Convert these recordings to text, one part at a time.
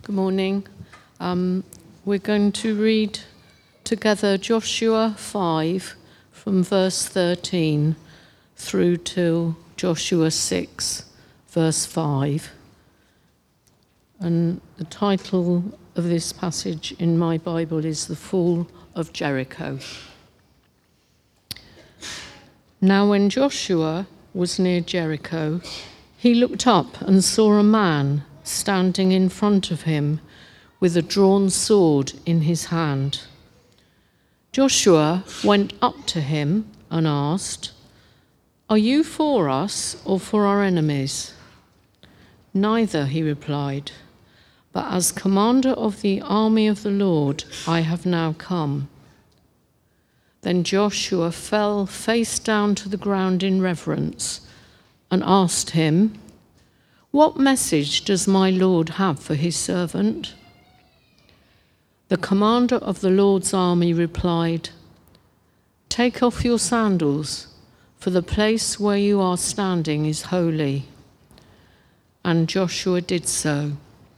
Good morning. We're going to read together Joshua 5 from verse 13 through to Joshua 6 verse 5. And the title of this passage in my Bible is The Fall of Jericho. Now when Joshua was near Jericho, he looked up and saw a man standing in front of him with a drawn sword in his hand. Joshua went up to him and asked, "Are you for us or for our enemies?" "Neither," he replied, "but as commander of the army of the Lord, I have now come." Then Joshua fell face down to the ground in reverence and asked him, "What message does my Lord have for his servant?" The commander of the Lord's army replied, "Take off your sandals, for the place where you are standing is holy." And Joshua did so.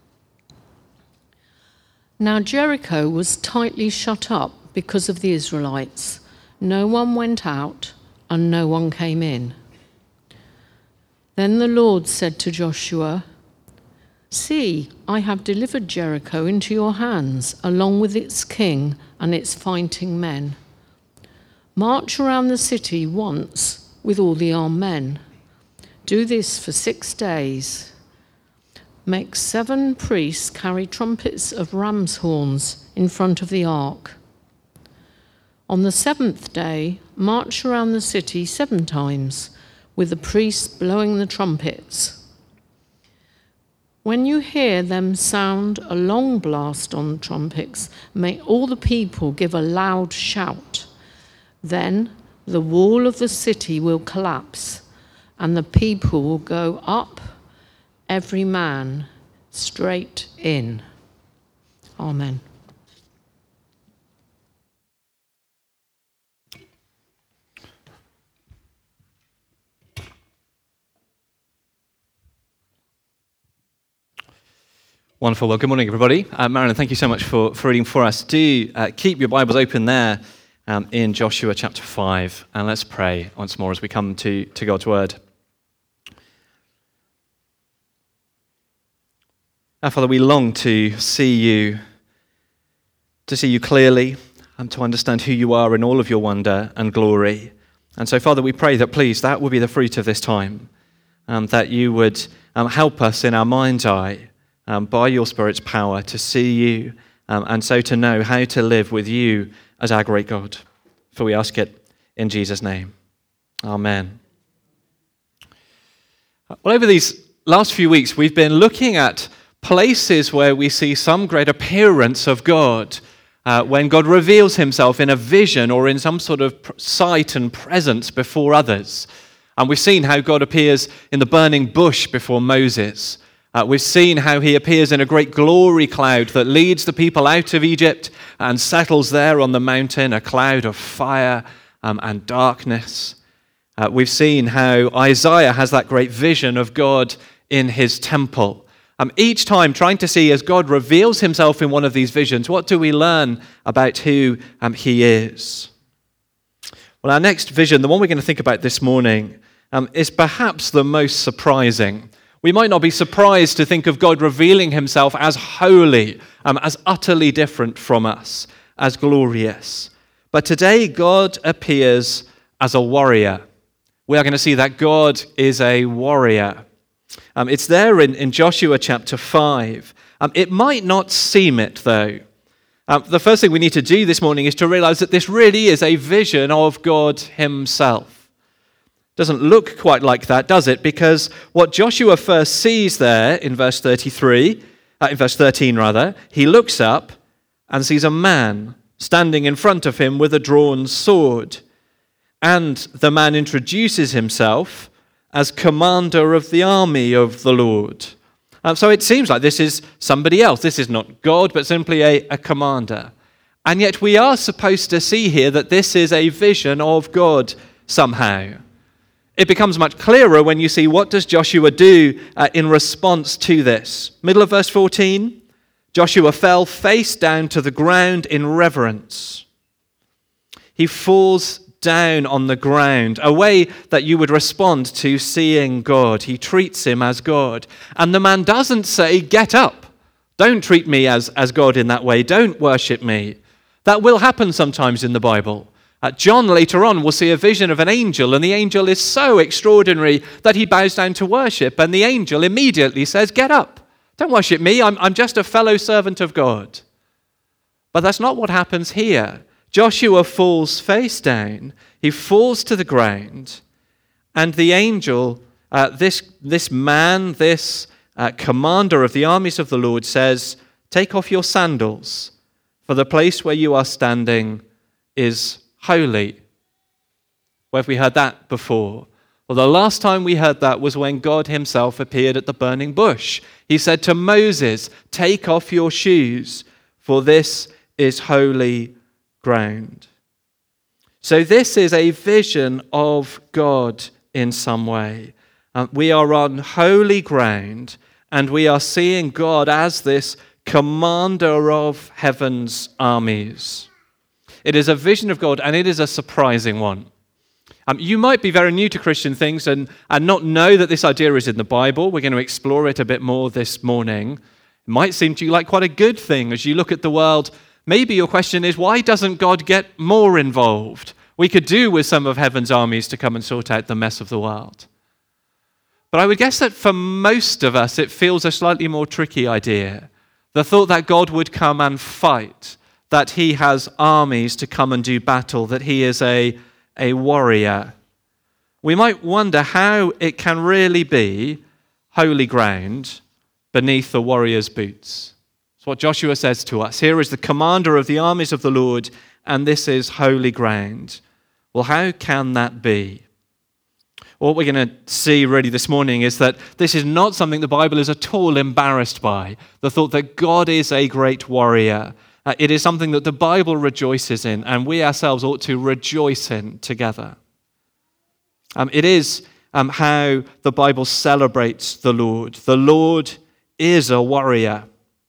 Now Jericho was tightly shut up because of the Israelites. No one went out and no one came in. Then the Lord said to Joshua, "See, I have delivered Jericho into your hands, along with its king and its fighting men. March around the city once with all the armed men. Do this for 6 days. Make 7 priests carry trumpets of ram's horns in front of the ark. On the 7th day, march around the city 7 times, with the priests blowing the trumpets. When you hear them sound a long blast on the trumpets, may all the people give a loud shout. Then the wall of the city will collapse, and the people will go up, every man straight in." Amen. Wonderful. Well, good morning, everybody. Marilyn, thank you so much for reading for us. Do keep your Bibles open there in Joshua chapter 5, and let's pray once more as we come to God's Word. Our Father, we long to see you clearly, and to understand who you are in all of your wonder and glory. And so, Father, we pray that, please, that will be the fruit of this time, that you would help us in our mind's eye, by your Spirit's power, to see you, and so to know how to live with you as our great God. For we ask it in Jesus' name. Amen. Well, over these last few weeks, we've been looking at places where we see some great appearance of God, when God reveals himself in a vision or in some sort of sight and presence before others. And we've seen how God appears in the burning bush before Moses. We've seen how he appears in a great glory cloud that leads the people out of Egypt and settles there on the mountain, a cloud of fire and darkness. We've seen how Isaiah has that great vision of God in his temple. Each time trying to see, as God reveals himself in one of these visions, what do we learn about who he is? Well, our next vision, the one we're going to think about this morning, is perhaps the most surprising. We might not be surprised to think of God revealing himself as holy, as utterly different from us, as glorious. But today, God appears as a warrior. We are going to see that God is a warrior. It's there in Joshua chapter 5. It might not seem it, though. The first thing we need to do this morning is to realize that this really is a vision of God himself. Doesn't look quite like that, does it? Because what Joshua first sees there in verse 13, he looks up and sees a man standing in front of him with a drawn sword. And the man introduces himself as commander of the army of the Lord. So it seems like this is somebody else. This is not God, but simply a commander. And yet we are supposed to see here that this is a vision of God somehow. It becomes much clearer when you see what does Joshua do in response to this. Middle of verse 14, Joshua fell face down to the ground in reverence. He falls down on the ground, a way that you would respond to seeing God. He treats him as God. And the man doesn't say, "Get up. Don't treat me as God in that way. Don't worship me." That will happen sometimes in the Bible. John later on will see a vision of an angel, and the angel is so extraordinary that he bows down to worship, and the angel immediately says, "Get up. Don't worship me. I'm just a fellow servant of God." But that's not what happens here. Joshua falls face down. He falls to the ground, and the angel, this man, this commander of the armies of the Lord says, "Take off your sandals, for the place where you are standing is holy." Where have we heard that before? Well, the last time we heard that was when God himself appeared at the burning bush. He said to Moses, "Take off your shoes, for this is holy ground." So this is a vision of God in some way. We are on holy ground, and we are seeing God as this commander of heaven's armies. It is a vision of God, and it is a surprising one. You might be very new to Christian things and not know that this idea is in the Bible. We're going to explore it a bit more this morning. It might seem to you like quite a good thing as you look at the world. Maybe your question is, why doesn't God get more involved? We could do with some of heaven's armies to come and sort out the mess of the world. But I would guess that for most of us, it feels a slightly more tricky idea. The thought that God would come and fight, that he has armies to come and do battle, that he is a warrior. We might wonder how it can really be holy ground beneath the warrior's boots. That's what Joshua says to us. Here is the commander of the armies of the Lord, and this is holy ground. Well, how can that be? What we're going to see really this morning is that this is not something the Bible is at all embarrassed by, the thought that God is a great warrior. It is something that the Bible rejoices in, and we ourselves ought to rejoice in together. It is how the Bible celebrates the Lord. The Lord is a warrior.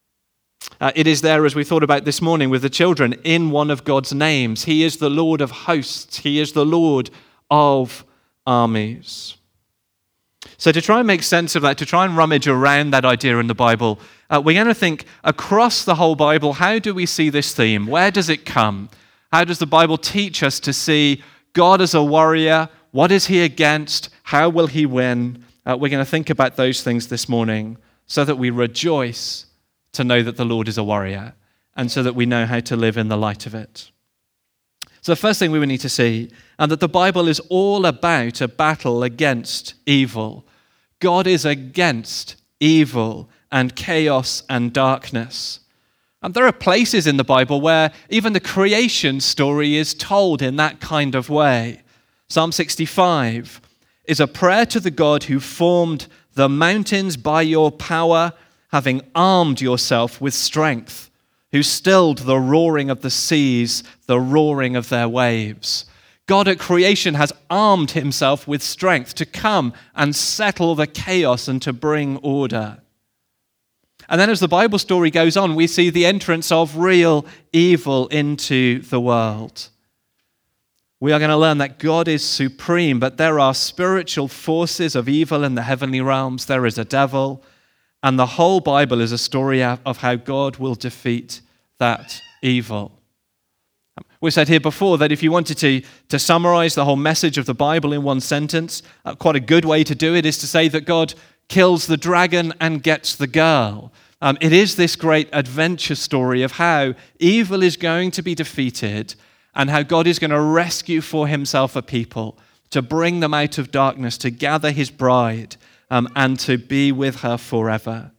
It is there, as we thought about this morning with the children, in one of God's names. He is the Lord of hosts. He is the Lord of armies. So to try and make sense of that, to try and rummage around that idea in the Bible, we're going to think across the whole Bible, how do we see this theme? Where does it come? How does the Bible teach us to see God as a warrior? What is he against? How will he win? We're going to think about those things this morning so that we rejoice to know that the Lord is a warrior and so that we know how to live in the light of it. So the first thing we would need to see, and that the Bible is all about a battle against evil. God is against evil and chaos and darkness. And there are places in the Bible where even the creation story is told in that kind of way. Psalm 65 is a prayer to the God who formed the mountains by your power, having armed yourself with strength, who stilled the roaring of the seas, the roaring of their waves. God at creation has armed himself with strength to come and settle the chaos and to bring order. And then as the Bible story goes on, we see the entrance of real evil into the world. We are going to learn that God is supreme, but there are spiritual forces of evil in the heavenly realms. There is a devil. And the whole Bible is a story of how God will defeat that evil. We said here before that if you wanted to summarize the whole message of the Bible in one sentence, quite a good way to do it is to say that God kills the dragon and gets the girl. It is this great adventure story of how evil is going to be defeated and how God is going to rescue for himself a people, to bring them out of darkness, to gather his bride, and to be with her forever.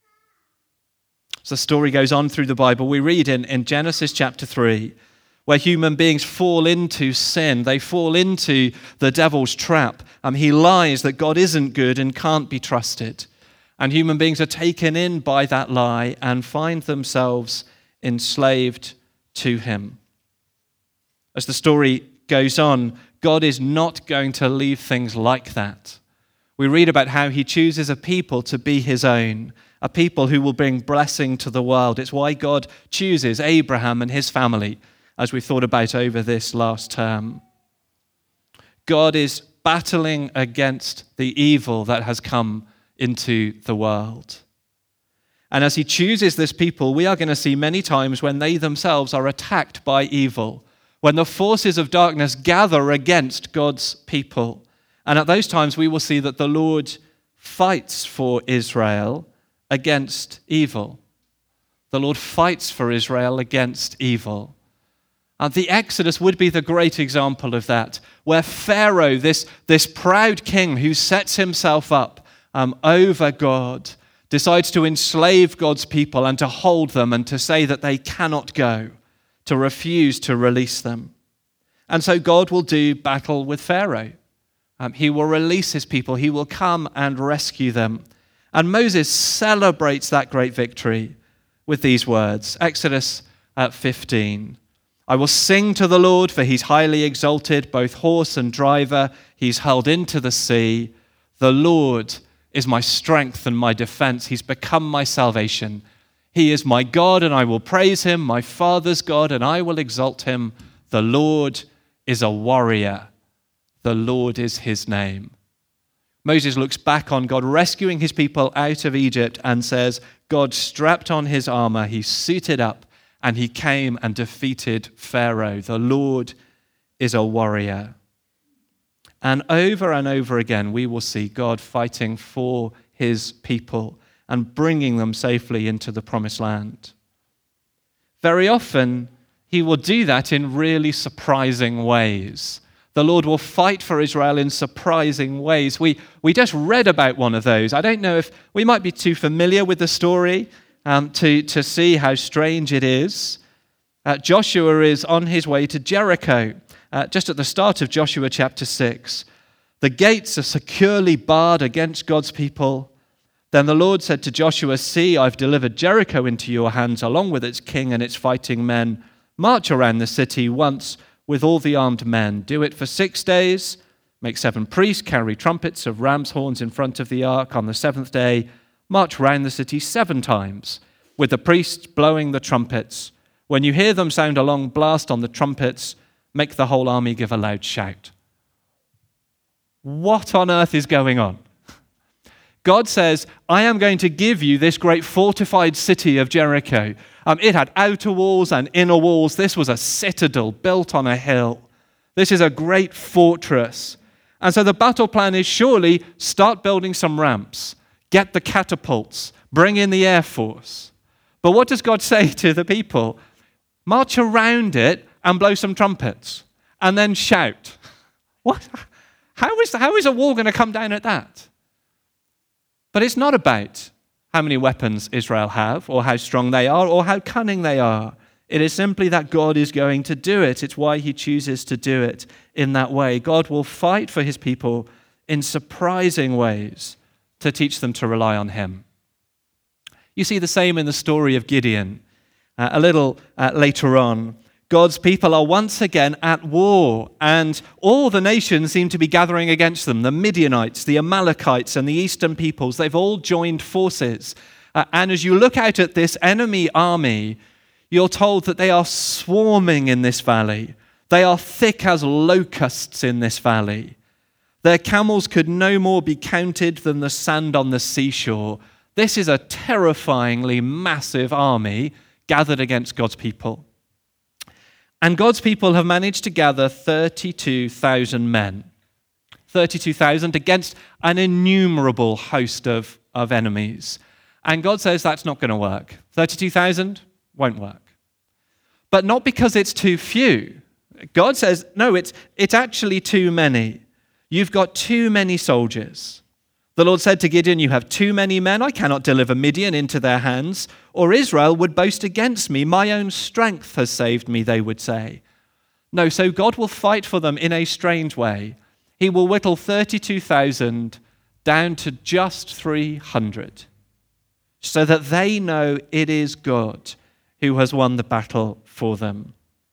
So the story goes on through the Bible. We read in Genesis chapter 3, where human beings fall into sin. They fall into the devil's trap. He lies that God isn't good and can't be trusted. And human beings are taken in by that lie and find themselves enslaved to him. As the story goes on, God is not going to leave things like that. We read about how he chooses a people to be his own, a people who will bring blessing to the world. It's why God chooses Abraham and his family, as we thought about over this last term. God is battling against the evil that has come into the world. And as he chooses this people, we are going to see many times when they themselves are attacked by evil, when the forces of darkness gather against God's people. And at those times, we will see that the Lord fights for Israel against evil. The Lord fights for Israel against evil. And the Exodus would be the great example of that, where Pharaoh, this proud king who sets himself up over God, decides to enslave God's people and to hold them and to say that they cannot go, to refuse to release them. And so God will do battle with Pharaoh. He will release his people. He will come and rescue them. And Moses celebrates that great victory with these words. Exodus 15. I will sing to the Lord, for he's highly exalted, both horse and driver. He's hurled into the sea. The Lord is my strength and my defense. He's become my salvation. He is my God, and I will praise him, my father's God, and I will exalt him. The Lord is a warrior. The Lord is his name. Moses looks back on God rescuing his people out of Egypt and says, God strapped on his armor, he suited up, and he came and defeated Pharaoh. The Lord is a warrior. And over again, we will see God fighting for his people and bringing them safely into the promised land. Very often, he will do that in really surprising ways. The Lord will fight for Israel in surprising ways. We just read about one of those. I don't know if we might be too familiar with the story to see how strange it is. Joshua is on his way to Jericho, just at the start of Joshua chapter 6. The gates are securely barred against God's people. Then the Lord said to Joshua, see, I've delivered Jericho into your hands, along with its king and its fighting men. March around the city once with all the armed men. Do it for 6 days. Make 7 priests carry trumpets of ram's horns in front of the ark. On the 7th day, march round the city 7 times, with the priests blowing the trumpets. When you hear them sound a long blast on the trumpets, make the whole army give a loud shout. What on earth is going on? God says, I am going to give you this great fortified city of Jericho. It had outer walls and inner walls. This was a citadel built on a hill. This is a great fortress. And so the battle plan is surely start building some ramps, get the catapults, bring in the air force. But what does God say to the people? March around it and blow some trumpets and then shout. What? How is a war going to come down at that? But it's not about how many weapons Israel have or how strong they are or how cunning they are. It is simply that God is going to do it. It's why he chooses to do it in that way. God will fight for his people in surprising ways to teach them to rely on him. You see the same in the story of Gideon. A little later on, God's people are once again at war, and all the nations seem to be gathering against them. The Midianites, the Amalekites, and the eastern peoples, they've all joined forces. And as you look out at this enemy army, you're told that they are swarming in this valley. They are thick as locusts in this valley. Their camels could no more be counted than the sand on the seashore. This is a terrifyingly massive army gathered against God's people. And God's people have managed to gather 32,000 men. 32,000 against an innumerable host of enemies. And God says that's not going to work. 32,000 won't work. But not because it's too few. God says, no, it's actually too many. You've got too many soldiers. The Lord said to Gideon, you have too many men. I cannot deliver Midian into their hands, or Israel would boast against me. My own strength has saved me, they would say. No, so God will fight for them in a strange way. He will whittle 32,000 down to just 300, so that they know it is God who has won the battle for them.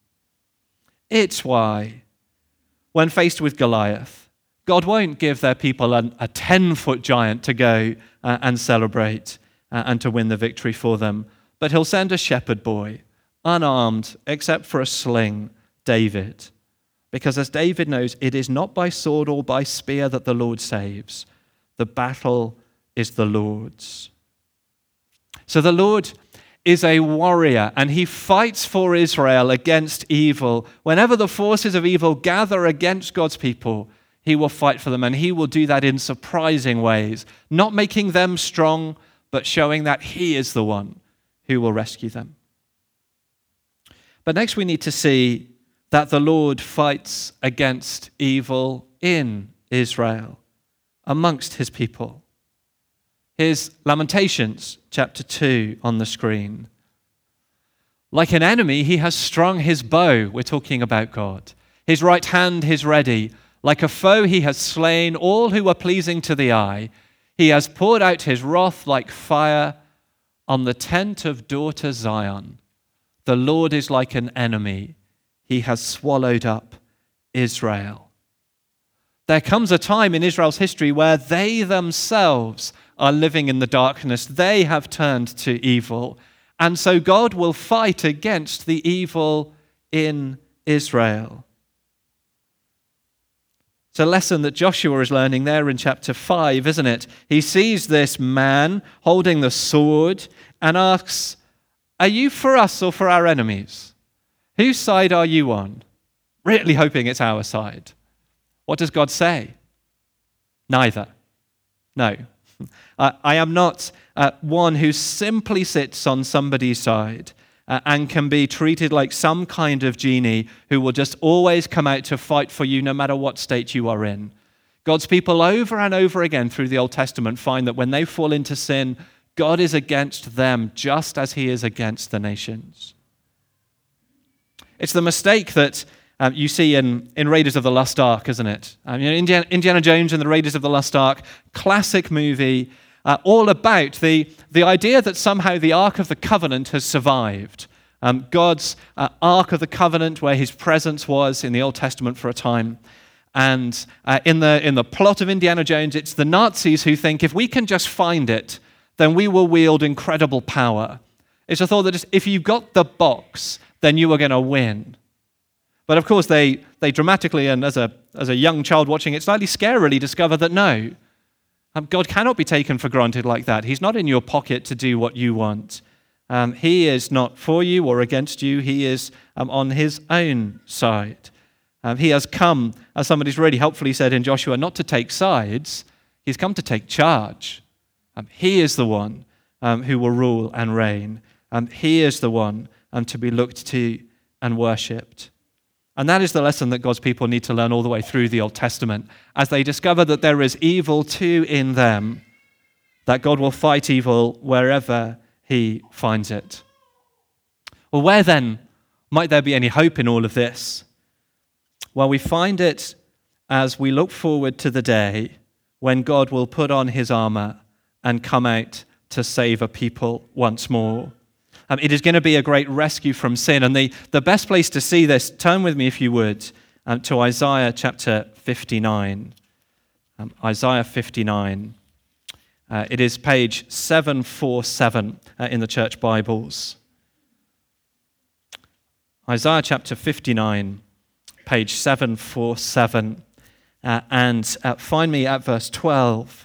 It's why, when faced with Goliath, God won't give their people a 10-foot giant to go and celebrate. and to win the victory for them. But he'll send a shepherd boy, unarmed except for a sling, David. Because as David knows, it is not by sword or by spear that the Lord saves. The battle is the Lord's. So the Lord is a warrior, and he fights for Israel against evil. Whenever the forces of evil gather against God's people, he will fight for them, and he will do that in surprising ways, not making them strong, but showing that he is the one who will rescue them. But next we need to see that the Lord fights against evil in Israel, amongst his people. Here's Lamentations chapter 2 on the screen. Like an enemy, he has strung his bow. We're talking about God. His right hand is ready. Like a foe, he has slain all who are pleasing to the eye. He has poured out his wrath like fire on the tent of daughter Zion. The Lord is like an enemy. He has swallowed up Israel. There comes a time in Israel's history where they themselves are living in the darkness. They have turned to evil. And so God will fight against the evil in Israel. It's a lesson that Joshua is learning there in chapter 5, isn't it? He sees this man holding the sword and asks, "Are you for us or for our enemies? Whose side are you on?" Really hoping it's our side. What does God say? Neither. No. I am not one who simply sits on somebody's side and can be treated like some kind of genie who will just always come out to fight for you no matter what state you are in. God's people over and over again through the Old Testament find that when they fall into sin, God is against them just as he is against the nations. It's the mistake that you see in Raiders of the Lost Ark, isn't it? Indiana Jones and the Raiders of the Lost Ark, classic movie, all about the idea that somehow the Ark of the Covenant has survived. God's Ark of the Covenant, where his presence was in the Old Testament for a time. And in the plot of Indiana Jones, it's the Nazis who think if we can just find it, then we will wield incredible power. It's a thought that just, if you got the box, then you were going to win. But of course, they dramatically, and as a young child watching it, slightly scarily discover that no, God cannot be taken for granted like that. He's not in your pocket to do what you want. He is not for you or against you. He is on his own side. He has come, as somebody's really helpfully said in Joshua, not to take sides. He's come to take charge. He is the one who will rule and reign. He is the one to be looked to and worshipped. And that is the lesson that God's people need to learn all the way through the Old Testament. As they discover that there is evil too in them, that God will fight evil wherever he finds it. Well, where then might there be any hope in all of this? Well, we find it as we look forward to the day when God will put on his armor and come out to save a people once more. It is going to be a great rescue from sin. And the best place to see this, turn with me if you would, to Isaiah chapter 59. Isaiah 59. It is page 747 in the church Bibles. Isaiah chapter 59, page 747. And find me at verse 12.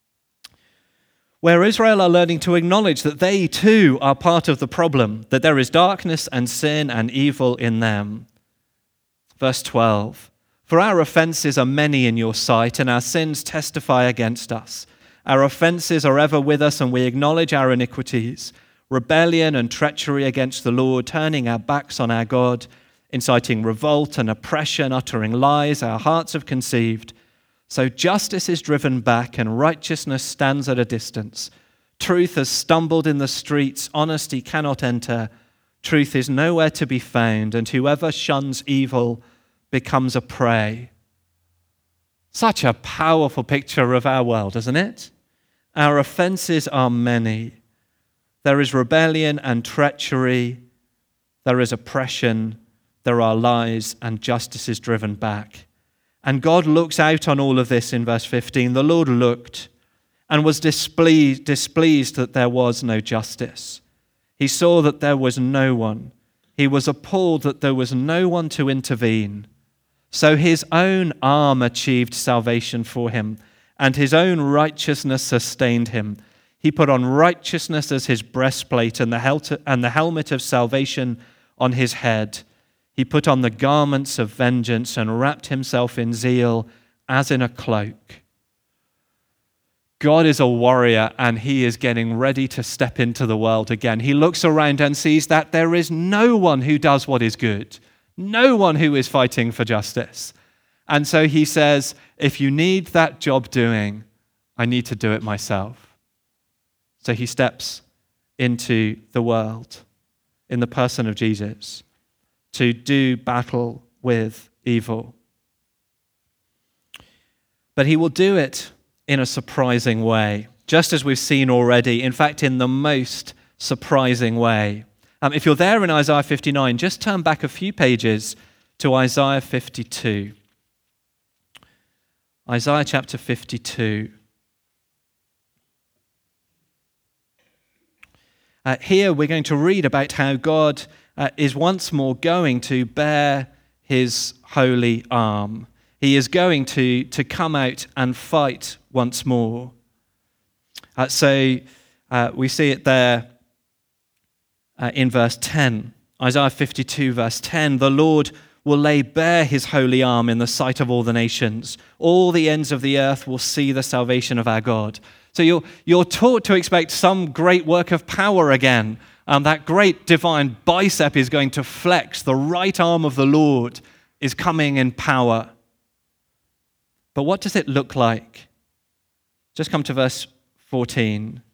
Where Israel are learning to acknowledge that they too are part of the problem, that there is darkness and sin and evil in them. Verse 12, for our offenses are many in your sight, and our sins testify against us. Our offenses are ever with us, and we acknowledge our iniquities, rebellion and treachery against the Lord, turning our backs on our God, inciting revolt and oppression, uttering lies our hearts have conceived. So justice is driven back and righteousness stands at a distance. Truth has stumbled in the streets, honesty cannot enter. Truth is nowhere to be found, and whoever shuns evil becomes a prey. Such a powerful picture of our world, isn't it? Our offenses are many. There is rebellion and treachery. There is oppression. There are lies, and justice is driven back. And God looks out on all of this in verse 15. The Lord looked, and was displeased that there was no justice. He saw that there was no one. He was appalled that there was no one to intervene. So his own arm achieved salvation for him, and his own righteousness sustained him. He put on righteousness as his breastplate and the helmet of salvation on his head. He put on the garments of vengeance and wrapped himself in zeal as in a cloak. God is a warrior, and he is getting ready to step into the world again. He looks around and sees that there is no one who does what is good, no one who is fighting for justice. And so he says, if you need that job doing, I need to do it myself. So he steps into the world in the person of Jesus to do battle with evil. But he will do it in a surprising way, just as we've seen already, in fact, in the most surprising way. If you're there in Isaiah 59, just turn back a few pages to Isaiah 52. Isaiah chapter 52. Here we're going to read about how God is once more going to bear his holy arm. He is going to come out and fight once more. So we see it there in verse 10. Isaiah 52, verse 10, the Lord will lay bare his holy arm in the sight of all the nations. All the ends of the earth will see the salvation of our God. So you're taught to expect some great work of power again. That great divine bicep is going to flex. The right arm of the Lord is coming in power. But what does it look like? Just come to verse 14.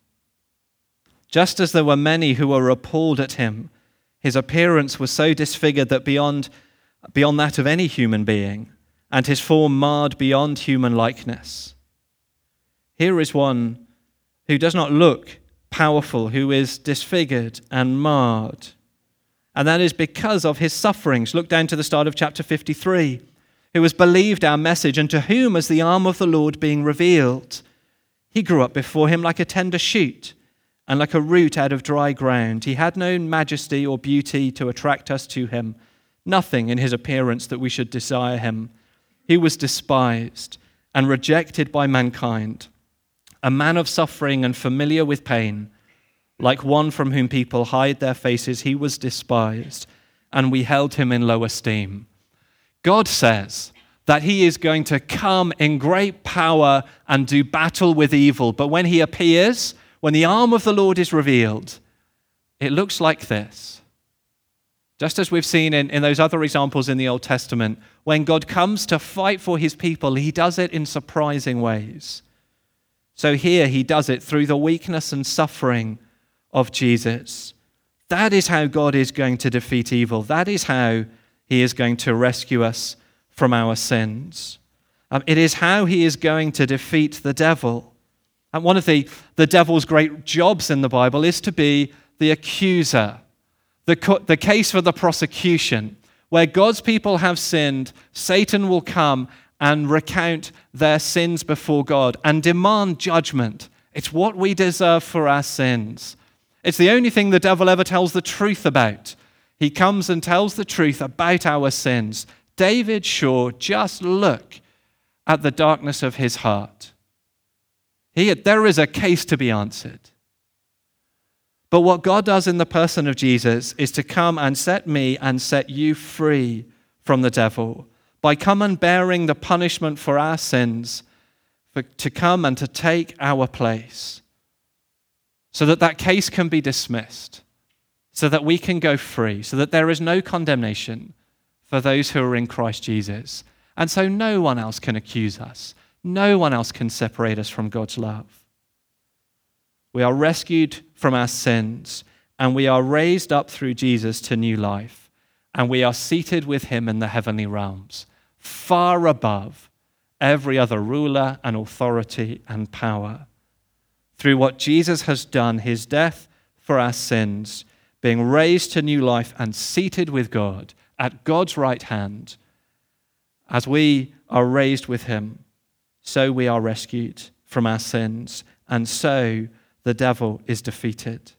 Just as there were many who were appalled at him, his appearance was so disfigured that beyond that of any human being, and his form marred beyond human likeness. Here is one who does not look powerful, who is disfigured and marred. And that is because of his sufferings. Look down to the start of chapter 53. Who has believed our message, and to whom is the arm of the Lord being revealed. He grew up before him like a tender shoot, and like a root out of dry ground. He had no majesty or beauty to attract us to him, nothing in his appearance that we should desire him. He was despised and rejected by mankind, a man of suffering and familiar with pain. Like one from whom people hide their faces, he was despised, and we held him in low esteem. God says that he is going to come in great power and do battle with evil. But when he appears, when the arm of the Lord is revealed, it looks like this. Just as we've seen in those other examples in the Old Testament, when God comes to fight for his people, he does it in surprising ways. So here he does it through the weakness and suffering of Jesus. That is how God is going to defeat evil. That is how he is going to rescue us from our sins. It is how he is going to defeat the devil. And one of the devil's great jobs in the Bible is to be the accuser, the case for the prosecution. Where God's people have sinned, Satan will come and recount their sins before God and demand judgment. It's what we deserve for our sins. It's the only thing the devil ever tells the truth about. He comes and tells the truth about our sins. David Shaw, just look at the darkness of his heart. There is a case to be answered. But what God does in the person of Jesus is to come and set me and set you free from the devil by come and bearing the punishment for our sins, to come and to take our place so that that case can be dismissed, so that we can go free, so that there is no condemnation for those who are in Christ Jesus. And so no one else can accuse us. No one else can separate us from God's love. We are rescued from our sins, and we are raised up through Jesus to new life, and we are seated with him in the heavenly realms, far above every other ruler and authority and power. Through what Jesus has done, his death for our sins, being raised to new life and seated with God at God's right hand, as we are raised with him, so we are rescued from our sins and so the devil is defeated.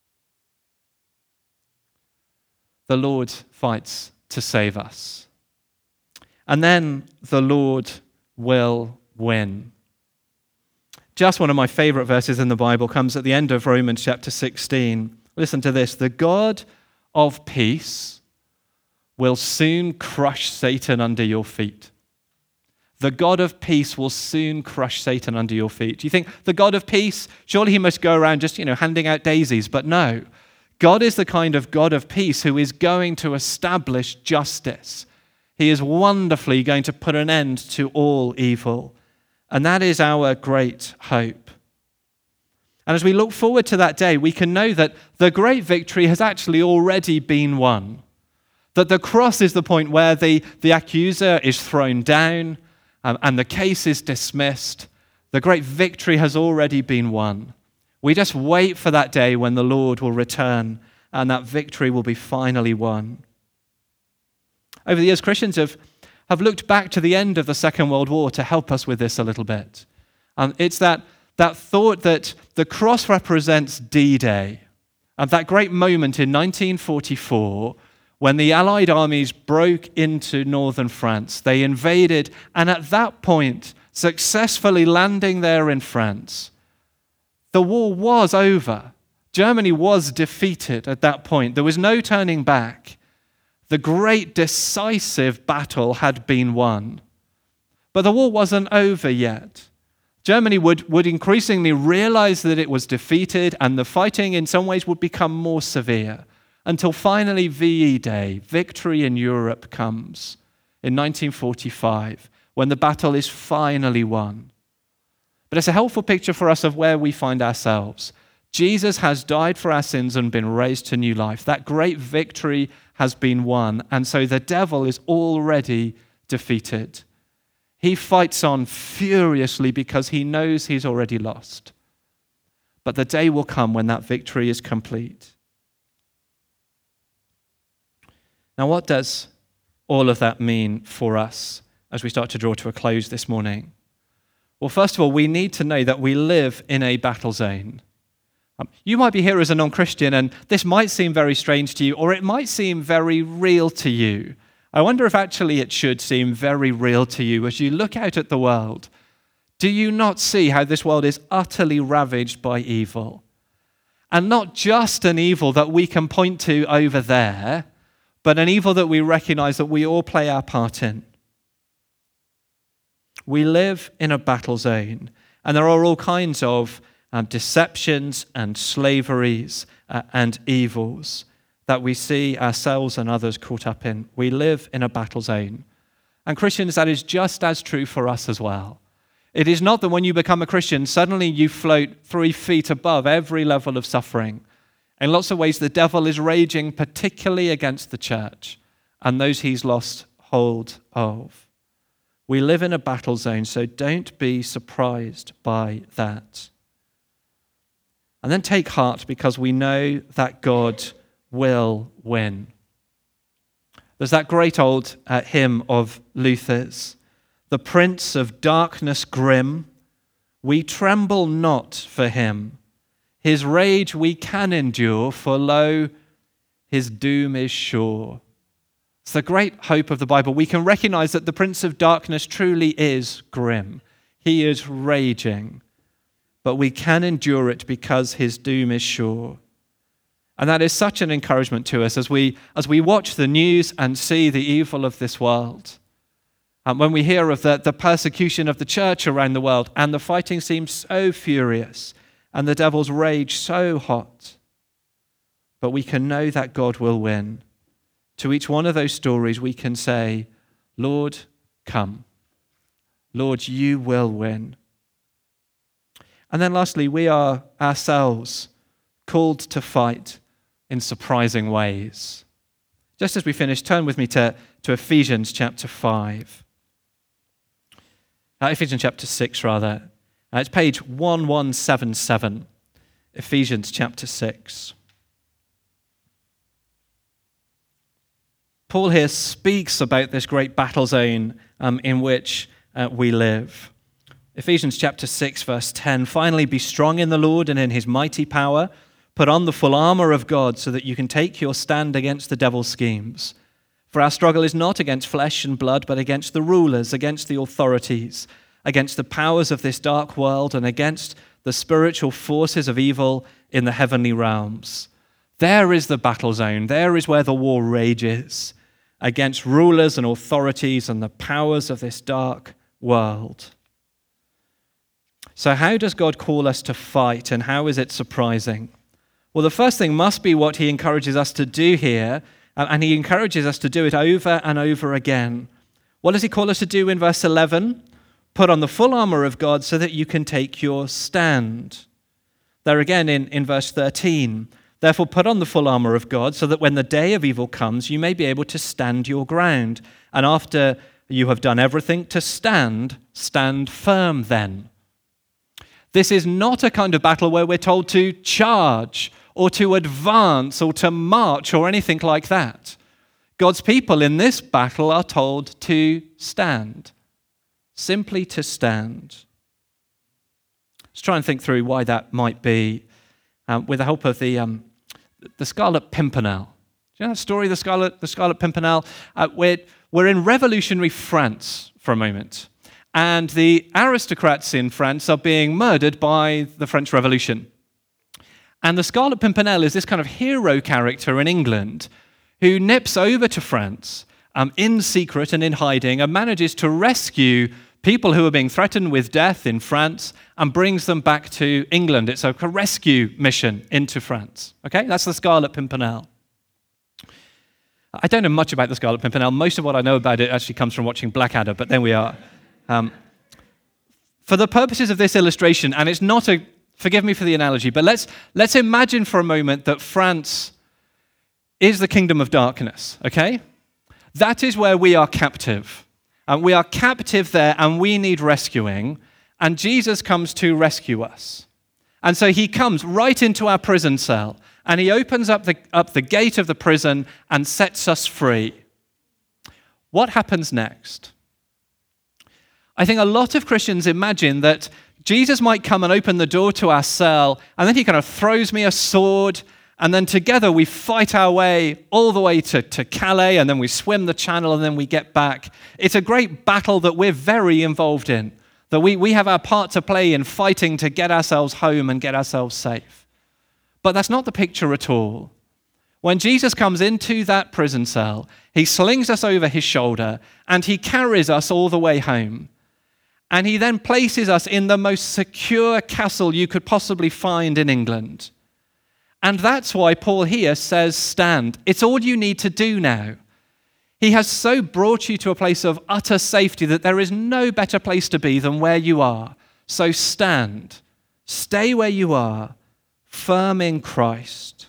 The Lord fights to save us. And then the Lord will win. Just one of my favorite verses in the Bible comes at the end of Romans chapter 16. Listen to this. The God of peace will soon crush Satan under your feet. The God of peace will soon crush Satan under your feet. Do you think the God of peace, surely he must go around just, handing out daisies? But no. God is the kind of God of peace who is going to establish justice. He is wonderfully going to put an end to all evil. And that is our great hope. And as we look forward to that day, we can know that the great victory has actually already been won. That the cross is the point where the accuser is thrown down and the case is dismissed. The great victory has already been won. We just wait for that day when the Lord will return and that victory will be finally won. Over the years, Christians have looked back to the end of the Second World War to help us with this a little bit. It's that thought that the cross represents D-Day, and that great moment in 1944 when the Allied armies broke into northern France. They invaded, and at that point, successfully landing there in France, the war was over. Germany was defeated at that point. There was no turning back. The great decisive battle had been won. But the war wasn't over yet. Germany would increasingly realize that it was defeated, and the fighting in some ways would become more severe, until finally VE Day, victory in Europe, comes in 1945, when the battle is finally won. But it's a helpful picture for us of where we find ourselves. Jesus has died for our sins and been raised to new life. That great victory has been won, and so the devil is already defeated. He fights on furiously because he knows he's already lost. But the day will come when that victory is complete. Now, what does all of that mean for us as we start to draw to a close this morning? Well, first of all, we need to know that we live in a battle zone. You might be here as a non-Christian, and this might seem very strange to you, or it might seem very real to you. I wonder if actually it should seem very real to you as you look out at the world. Do you not see how this world is utterly ravaged by evil? And not just an evil that we can point to over there, but an evil that we recognize that we all play our part in. We live in a battle zone, and there are all kinds of deceptions and slaveries and evils that we see ourselves and others caught up in. We live in a battle zone. And Christians, that is just as true for us as well. It is not that when you become a Christian, suddenly you float 3 feet above every level of suffering. In lots of ways, the devil is raging particularly against the church and those he's lost hold of. We live in a battle zone, so don't be surprised by that. And then take heart, because we know that God will win. There's that great old hymn of Luther's, "The Prince of Darkness grim, we tremble not for him. His rage we can endure, for lo, his doom is sure." It's the great hope of the Bible. We can recognize that the Prince of Darkness truly is grim. He is raging. But we can endure it because his doom is sure. And that is such an encouragement to us as we watch the news and see the evil of this world. And when we hear of the persecution of the church around the world, and the fighting seems so furious, and the devil's rage so hot. But we can know that God will win. To each one of those stories we can say, Lord, come. Lord, you will win. And then lastly, we are ourselves called to fight in surprising ways. Just as we finish, turn with me to Ephesians chapter 5. Ephesians chapter 6, rather. It's page 1177, Ephesians chapter 6. Paul here speaks about this great battle zone in which we live. Ephesians chapter 6, verse 10, finally be strong in the Lord and in his mighty power. Put on the full armor of God so that you can take your stand against the devil's schemes. For our struggle is not against flesh and blood, but against the rulers, against the authorities, against the powers of this dark world, and against the spiritual forces of evil in the heavenly realms. There is the battle zone. There is where the war rages, against rulers and authorities and the powers of this dark world. So how does God call us to fight, and how is it surprising? Well, the first thing must be what he encourages us to do here, and he encourages us to do it over and over again. What does he call us to do in verse 11? Put on the full armor of God so that you can take your stand. There again in verse 13, therefore put on the full armor of God so that when the day of evil comes, you may be able to stand your ground. And after you have done everything to stand firm then. This is not a kind of battle where we're told to charge or to advance or to march or anything like that. God's people in this battle are told to stand, simply to stand. Let's try and think through why that might be with the help of the Scarlet Pimpernel. Do you know that story, the Scarlet Pimpernel? We're in revolutionary France for a moment. And the aristocrats in France are being murdered by the French Revolution. And the Scarlet Pimpernel is this kind of hero character in England who nips over to France in secret and in hiding and manages to rescue people who are being threatened with death in France and brings them back to England. It's a rescue mission into France. Okay, that's the Scarlet Pimpernel. I don't know much about the Scarlet Pimpernel. Most of what I know about it actually comes from watching Blackadder, but there we are. For the purposes of this illustration, and it's not forgive me for the analogy, but let's imagine for a moment that France is the kingdom of darkness, okay? That is where we are captive. And we are captive there, and we need rescuing, and Jesus comes to rescue us. And so he comes right into our prison cell, and he opens up the gate of the prison and sets us free. What happens next? I think a lot of Christians imagine that Jesus might come and open the door to our cell, and then he kind of throws me a sword, and then together we fight our way all the way to Calais, and then we swim the channel, and then we get back. It's a great battle that we're very involved in, that we have our part to play in fighting to get ourselves home and get ourselves safe. But that's not the picture at all. When Jesus comes into that prison cell, he slings us over his shoulder, and he carries us all the way home. And he then places us in the most secure castle you could possibly find in England. And that's why Paul here says, stand. It's all you need to do now. He has so brought you to a place of utter safety that there is no better place to be than where you are. So stand. Stay where you are, firm in Christ.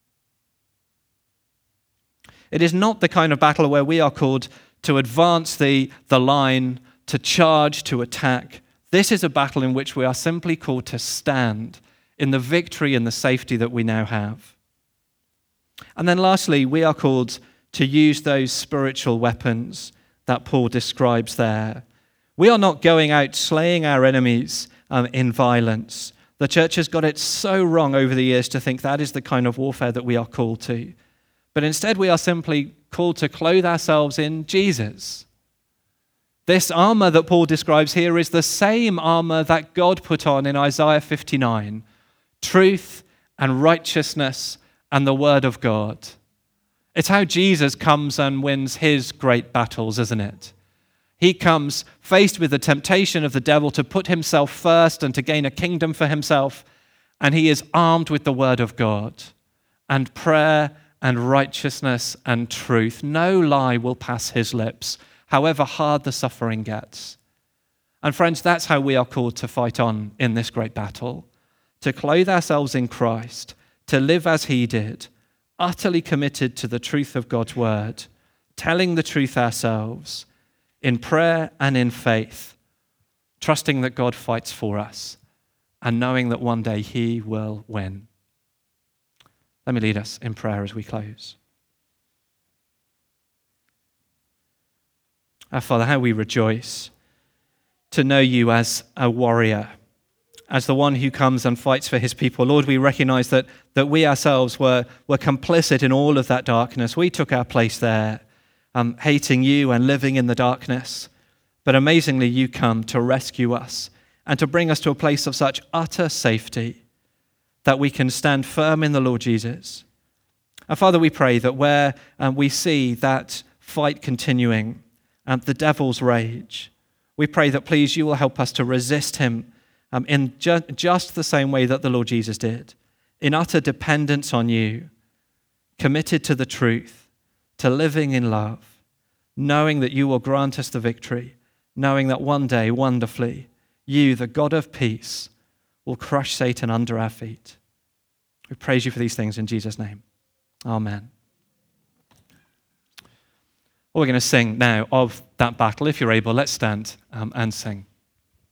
It is not the kind of battle where we are called to advance the line, to charge, to attack. This is a battle in which we are simply called to stand in the victory and the safety that we now have. And then lastly, we are called to use those spiritual weapons that Paul describes there. We are not going out slaying our enemies in violence. The church has got it so wrong over the years to think that is the kind of warfare that we are called to. But instead, we are simply called to clothe ourselves in Jesus. This armor that Paul describes here is the same armor that God put on in Isaiah 59. Truth and righteousness and the word of God. It's how Jesus comes and wins his great battles, isn't it? He comes faced with the temptation of the devil to put himself first and to gain a kingdom for himself, and he is armed with the word of God and prayer and righteousness and truth. No lie will pass his lips, however hard the suffering gets. And friends, that's how we are called to fight on in this great battle, to clothe ourselves in Christ, to live as he did, utterly committed to the truth of God's word, telling the truth ourselves, in prayer and in faith, trusting that God fights for us, and knowing that one day he will win. Let me lead us in prayer as we close. Our Father, how we rejoice to know you as a warrior, as the one who comes and fights for his people. Lord, we recognize that we ourselves were complicit in all of that darkness. We took our place there, hating you and living in the darkness. But amazingly, you come to rescue us and to bring us to a place of such utter safety that we can stand firm in the Lord Jesus. And Father, we pray that where we see that fight continuing and the devil's rage, we pray that please you will help us to resist him in just the same way that the Lord Jesus did, in utter dependence on you, committed to the truth, to living in love, knowing that you will grant us the victory, knowing that one day, wonderfully, you, the God of peace, will crush Satan under our feet. We praise you for these things in Jesus' name. Amen. We're going to sing now of that battle. If you're able, let's stand and sing.